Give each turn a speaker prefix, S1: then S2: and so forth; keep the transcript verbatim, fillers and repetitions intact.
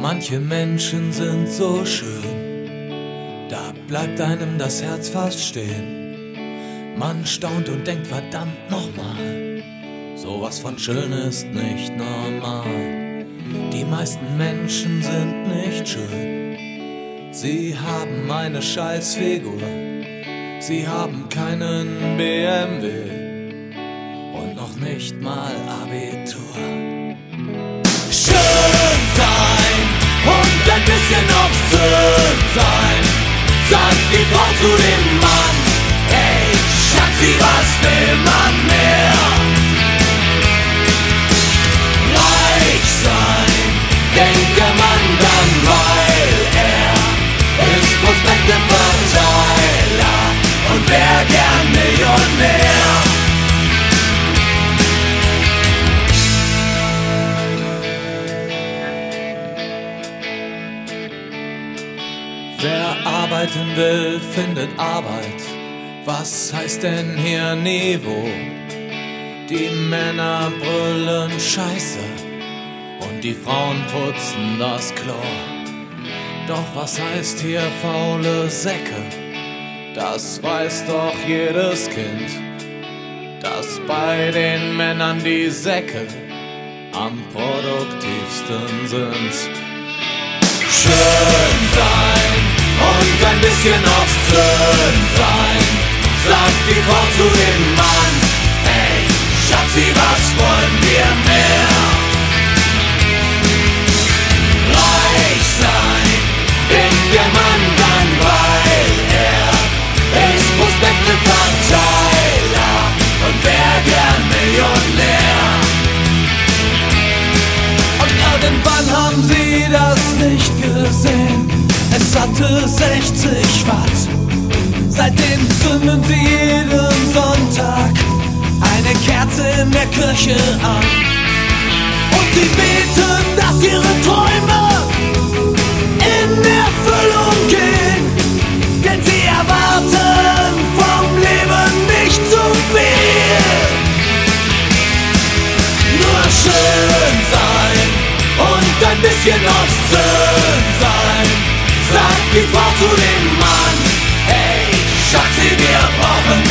S1: Manche Menschen sind so schön, da bleibt einem das Herz fast stehen. Man staunt und denkt, verdammt nochmal, sowas von schön ist nicht normal. Die meisten Menschen sind nicht schön, sie haben eine Scheißfigur, sie haben keinen B M W und noch nicht mal Abitur. Schön sein und ein bisschen obszön sein, sagt die Frau zu dem Mann. Hey, Schatzi, was will man mehr? Reich sein, denkt der Mann dann, weil er ist Prospekteverteiler und wär gern Millionär. Wer arbeiten will, findet Arbeit. Was heißt denn hier Niveau? Die Männer brüllen Scheiße und die Frauen putzen das Klo. Doch was heißt hier faule Säcke? Das weiß doch jedes Kind, dass bei den Männern die Säcke am produktivsten sind. Schön sein und ein bisschen obszön sein, sagt die Frau zu dem Mann. Hey, Schatzi, was wollen wir mehr? Reich sein, denkt der Mann dann, weil er ist Prospekteverteiler und wär gern Millionär. Und irgendwann haben sie das nicht gesehen, es hatte sechzig Watt. Seitdem zünden sie jeden Sonntag eine Kerze in der Kirche an. Und sie beten, dass ihre Träume in Erfüllung gehen, denn sie erwarten vom Leben nicht zu viel. Nur schön sein und ein bisschen obszön sein, sagt die Frau zu dem Mann. Hey, Schatzi, wir brauchen